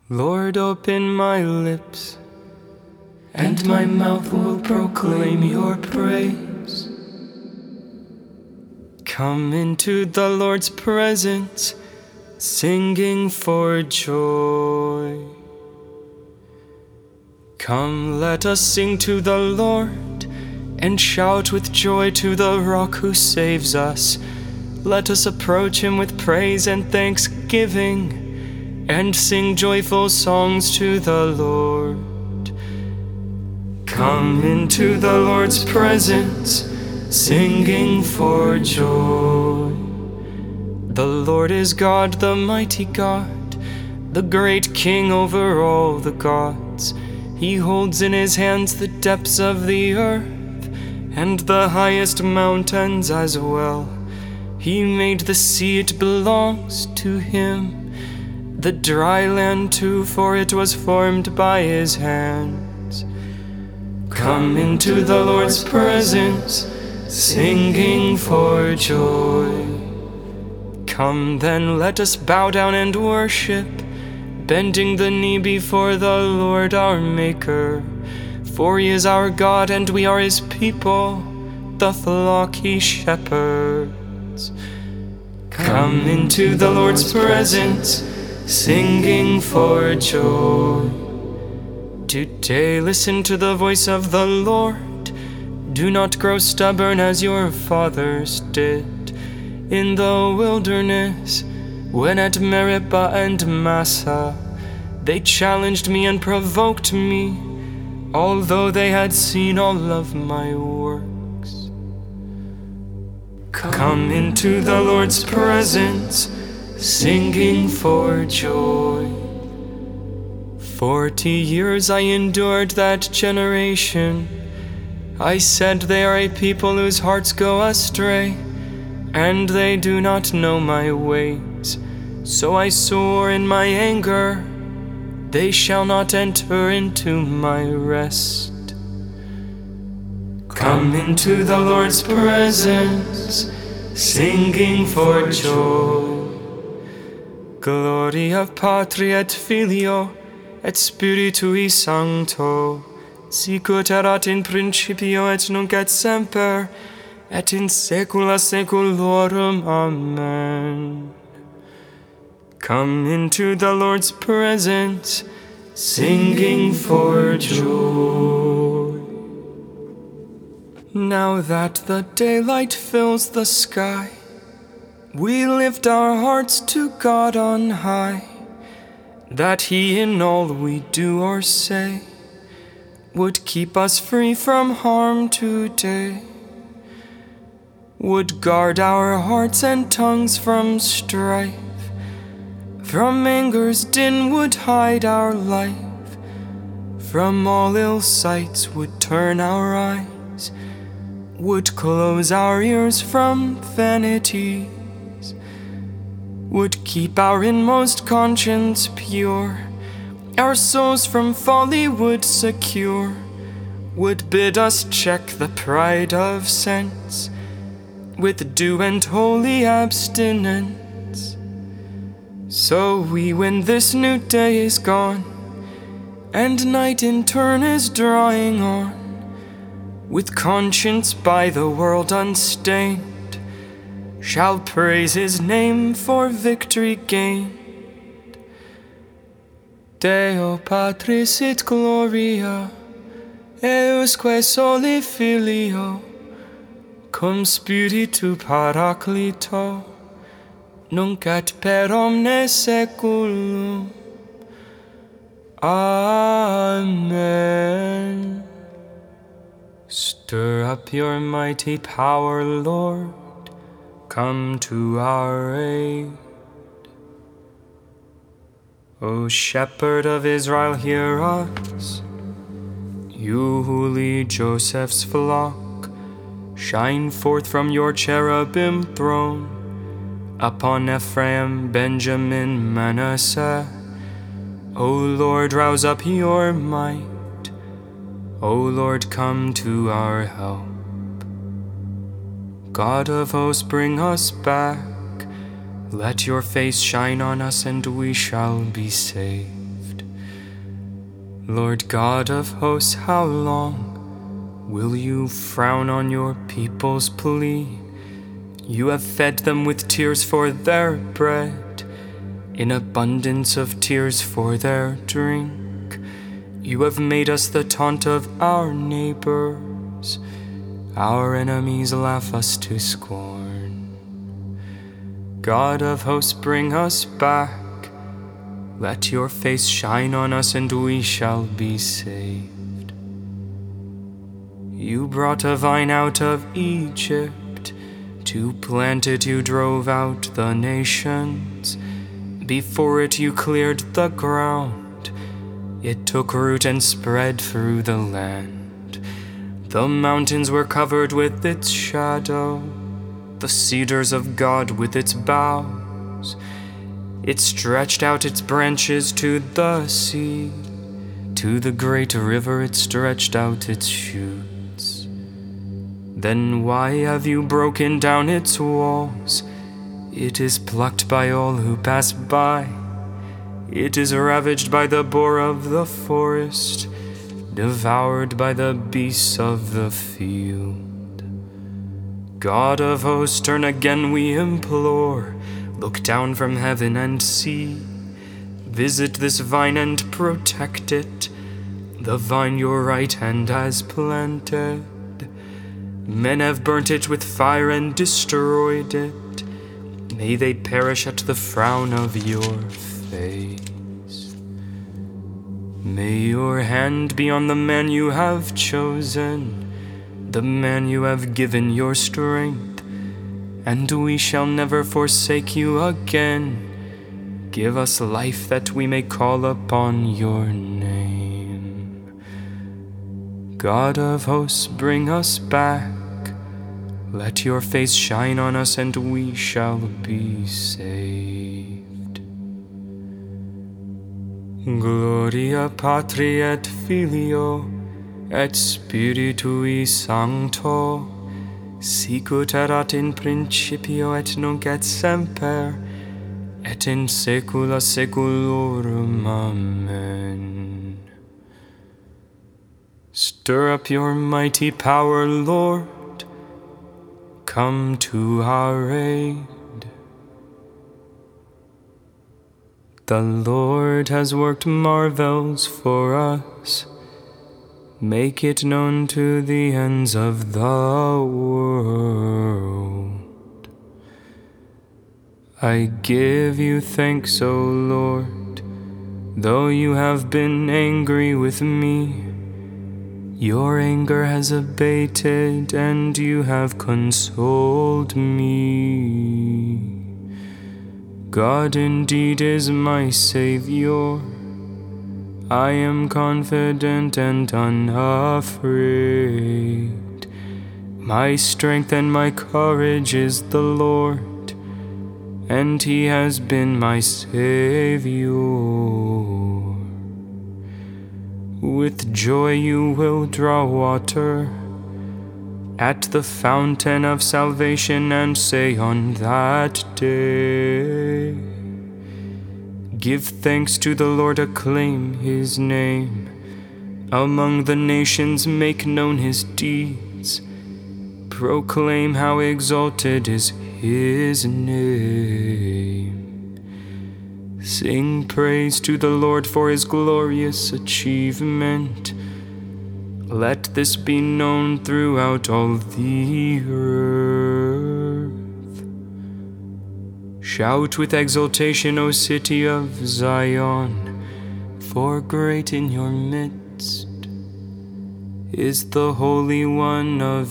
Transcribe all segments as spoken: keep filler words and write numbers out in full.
Lord, open my lips, and my mouth will proclaim your praise. Come into the Lord's presence, singing for joy. Come, let us sing to the Lord, and shout with joy to the Rock who saves us. Let us approach him with praise and thanksgiving, and sing joyful songs to the Lord. Come into the Lord's presence, singing for joy. The Lord is God, the mighty God, the great King over all the gods. He holds in his hands the depths of the earth, and the highest mountains as well. He made the sea, it belongs to him, the dry land too, for it was formed by his hands. Come into the Lord's presence, singing for joy. Come then, let us bow down and worship, bending the knee before the Lord our Maker. For he is our God, and we are his people, the flock he shepherds. Come into the Lord's presence, singing for joy. Today listen to the voice of the Lord. Do not grow stubborn as your fathers did in the wilderness, when at Meribah and Massah they challenged me and provoked me, although they had seen all of my works. Come into the Lord's presence, singing for joy. Forty years I endured that generation. I said, they are a people whose hearts go astray, and they do not know my ways. So I swore in my anger, they shall not enter into my rest. Come into the Lord's presence, singing for joy. Gloria Patri et Filio et Spiritui Sancto, sicut erat in principio et nunc et semper, et in saecula saeculorum. Amen. Come into the Lord's presence, singing for joy. Now that the daylight fills the sky, we lift our hearts to God on high, that he in all we do or say would keep us free from harm today, would guard our hearts and tongues from strife, from anger's din would hide our life, from all ill sights would turn our eyes, would close our ears from vanity, would keep our inmost conscience pure, our souls from folly would secure, would bid us check the pride of sense with due and holy abstinence. So we, when this new day is gone, and night in turn is drawing on, with conscience by the world unstained, shall praise his name for victory gained. Deo Patris et Gloria, eusque soli Filio, cum Spiritu Paraclito, nunc et per omnes saeculum. Amen. Stir up your mighty power, Lord. Come to our aid. O Shepherd of Israel, hear us. You who lead Joseph's flock, shine forth from your cherubim throne upon Ephraim, Benjamin, Manasseh. O Lord, rouse up your might. O Lord, come to our help. God of hosts, bring us back. Let your face shine on us, and we shall be saved. Lord God of hosts, how long will you frown on your people's plea? You have fed them with tears for their bread, in abundance of tears for their drink. You have made us the taunt of our neighbors. Our enemies laugh us to scorn. God of hosts, bring us back. Let your face shine on us, and we shall be saved. You brought a vine out of Egypt. To plant it you drove out the nations. Before it you cleared the ground. It took root and spread through the land. The mountains were covered with its shadow, the cedars of God with its boughs. It stretched out its branches to the sea. To the great river it stretched out its shoots. Then why have you broken down its walls? It is plucked by all who pass by. It is ravaged by the boar of the forest, devoured by the beasts of the field. God of hosts, turn again, we implore. Look down from heaven and see. Visit this vine and protect it, the vine your right hand has planted. Men have burnt it with fire and destroyed it. May they perish at the frown of your face. May your hand be on the man you have chosen, the man you have given your strength. And we shall never forsake you again. Give us life that we may call upon your name. God of hosts, bring us back. Let your face shine on us, and we shall be saved. Gloria Patri et Filio et Spiritui Sancto, sicut erat in principio et nunc et semper, et in saecula saeculorum. Amen. Stir up your mighty power, Lord. Come to our aid. The Lord has worked marvels for us. Make it known to the ends of the world. I give you thanks, O Lord, though you have been angry with me. Your anger has abated, and you have consoled me. God indeed is my Savior. I am confident and unafraid. My strength and my courage is the Lord, and He has been my Savior. With joy you will draw water at the fountain of salvation, and say on that day, give thanks to the Lord, acclaim His name. Among the nations make known His deeds. Proclaim how exalted is His name. Sing praise to the Lord for His glorious achievement. Let this be known throughout all the earth. Shout with exultation, O city of Zion, for great in your midst is the Holy One of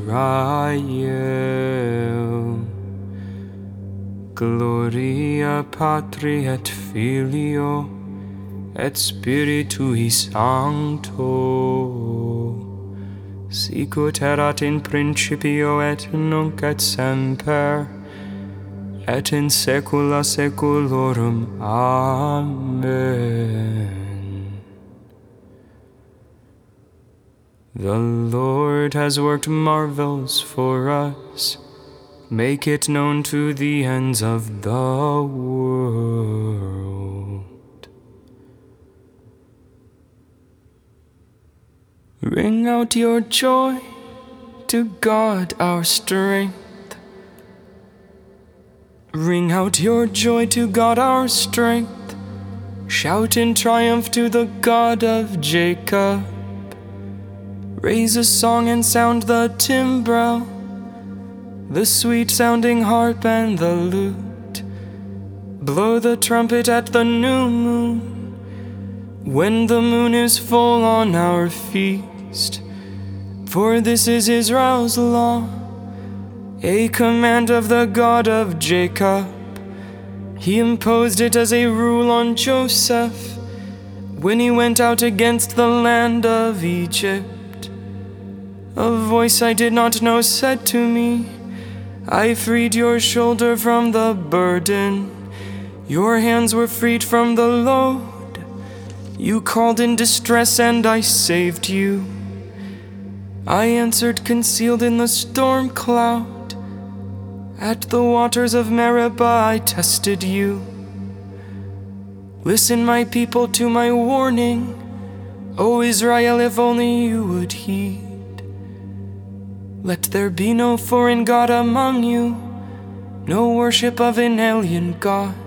Israel. Gloria Patri et Filio et Spiritui Sancto, sicut erat in principio et nunc et semper, et in saecula saeculorum. Amen. The Lord has worked marvels for us. Make it known to the ends of the world. Ring out your joy to God our strength. Ring out your joy to God our strength. Shout in triumph to the God of Jacob. Raise a song and sound the timbrel, the sweet-sounding harp and the lute. Blow the trumpet at the new moon, when the moon is full on our feast. For this is Israel's law, a command of the God of Jacob. He imposed it as a rule on Joseph when he went out against the land of Egypt. A voice I did not know said to me, I freed your shoulder from the burden. Your hands were freed from the load. You called in distress and I saved you. I answered concealed in the storm cloud. At the waters of Meribah I tested you. Listen, my people, to my warning. O Israel, if only you would heed. Let there be no foreign god among you, no worship of an alien god.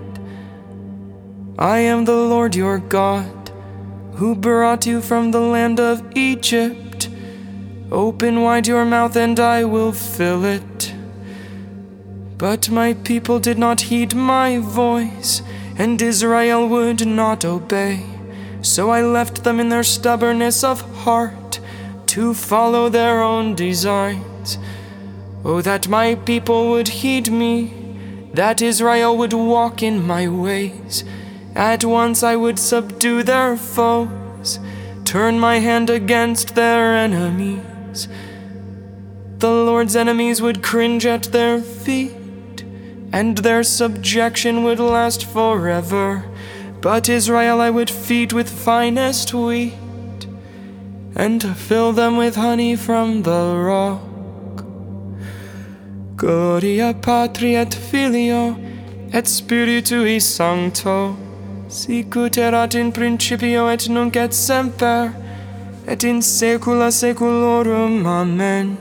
I am the Lord your God, who brought you from the land of Egypt. Open wide your mouth and I will fill it. But my people did not heed my voice, and Israel would not obey. So I left them in their stubbornness of heart, to follow their own designs. Oh, that my people would heed me, that Israel would walk in my ways. At once I would subdue their foes, turn my hand against their enemies. The Lord's enemies would cringe at their feet, and their subjection would last forever. But Israel I would feed with finest wheat, and fill them with honey from the rock. Gloria Patri et Filio et Spiritui Sancto, sicut erat in principio et nunc et semper, et in saecula saeculorum. Amen.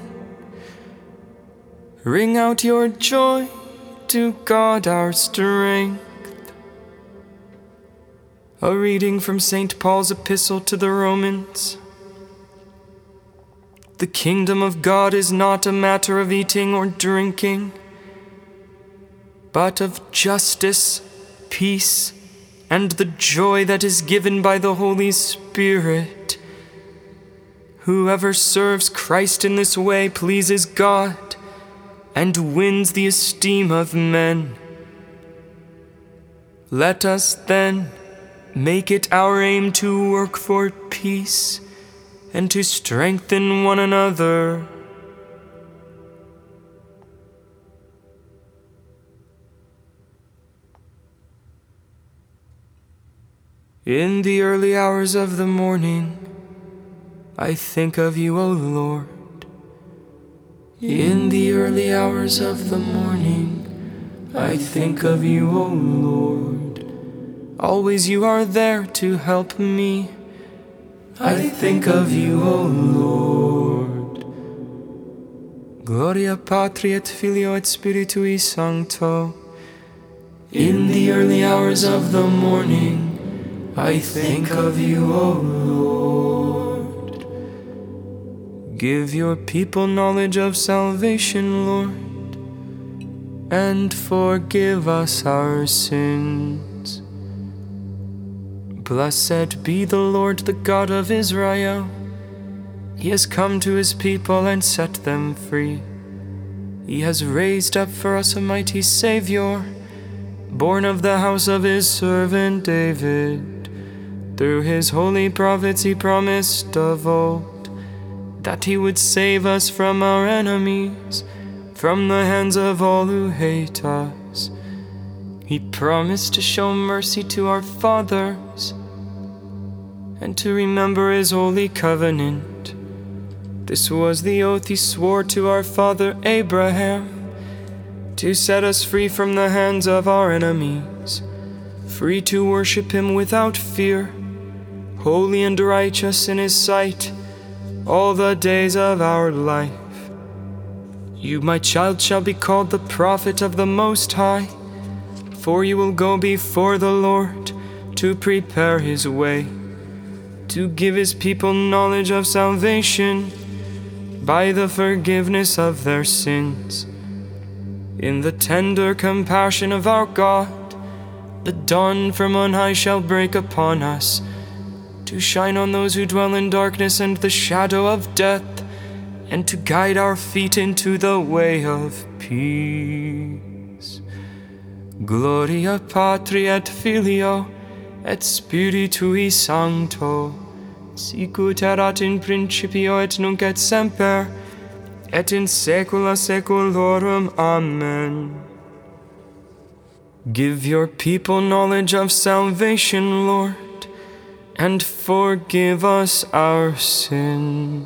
Ring out your joy to God our strength. A reading from Saint Paul's epistle to the Romans. The kingdom of God is not a matter of eating or drinking, but of justice, peace, and the joy that is given by the Holy Spirit. Whoever serves Christ in this way pleases God and wins the esteem of men. Let us then make it our aim to work for peace and to strengthen one another. In the early hours of the morning, I think of you, O Lord. In the early hours of the morning, I think of you, O Lord. Always you are there to help me. I think of you, O Lord. Gloria Patri et Filio et Spiritui Sancto. In the early hours of the morning, I think of you, O Lord. Give your people knowledge of salvation, Lord, and forgive us our sins. Blessed be the Lord, the God of Israel. He has come to his people and set them free. He has raised up for us a mighty Savior, born of the house of his servant David. Through his holy prophets he promised of old that he would save us from our enemies, from the hands of all who hate us. He promised to show mercy to our fathers and to remember his holy covenant. This was the oath he swore to our father Abraham, to set us free from the hands of our enemies, free to worship him without fear, holy and righteous in his sight, all the days of our life. You, my child, shall be called the prophet of the Most High, for you will go before the Lord to prepare his way, to give his people knowledge of salvation by the forgiveness of their sins. In the tender compassion of our God, the dawn from on high shall break upon us, to shine on those who dwell in darkness and the shadow of death, and to guide our feet into the way of peace. Gloria Patri et Filio et Spiritui Sancto, sicut erat in principio et nunc et semper, et in saecula saeculorum. Amen. Give your people knowledge of salvation, Lord, and forgive us our sins.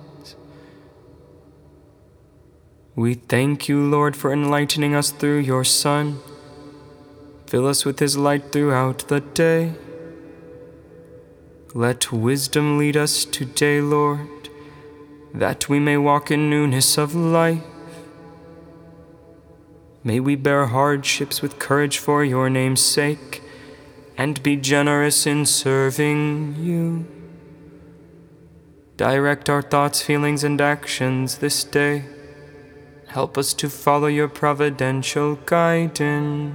We thank you, Lord, for enlightening us through your Son. Fill us with his light throughout the day. Let wisdom lead us today, Lord, that we may walk in newness of life. May we bear hardships with courage for your name's sake, and be generous in serving you. Direct our thoughts, feelings, and actions this day. Help us to follow your providential guidance.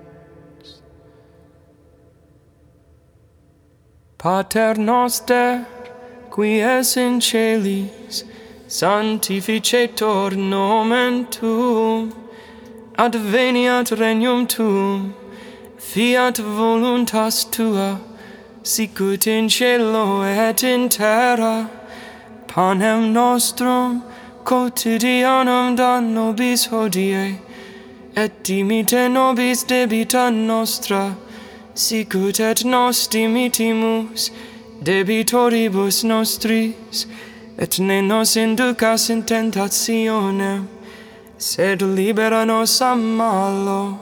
Pater noster, qui es in celis, sanctificetur nomen tuum, adveniat regnum tuum, fiat voluntas tua, sicut in cielo et in terra. Panem nostrum quotidianum da nobis hodie, et dimite nobis debita nostra, sicut et nos dimitimus debitoribus nostris, et ne nos inducas in tentationem, sed libera nos a malo.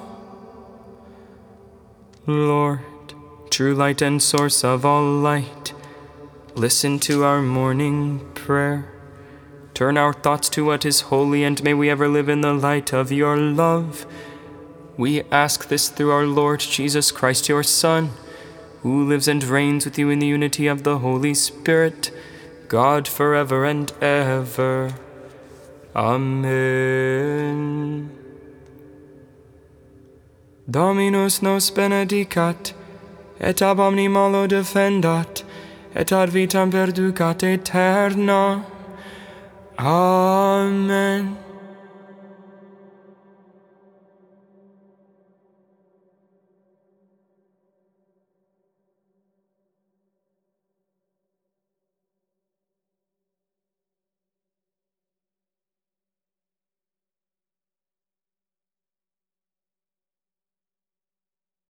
Lord, true light and source of all light, listen to our morning prayer. Turn our thoughts to what is holy, and may we ever live in the light of your love. We ask this through our Lord Jesus Christ, your Son, who lives and reigns with you in the unity of the Holy Spirit, God forever and ever. Amen. Dominus nos benedicat, et ab omni malo defendat, et ad vitam perducat aeterna. Amen.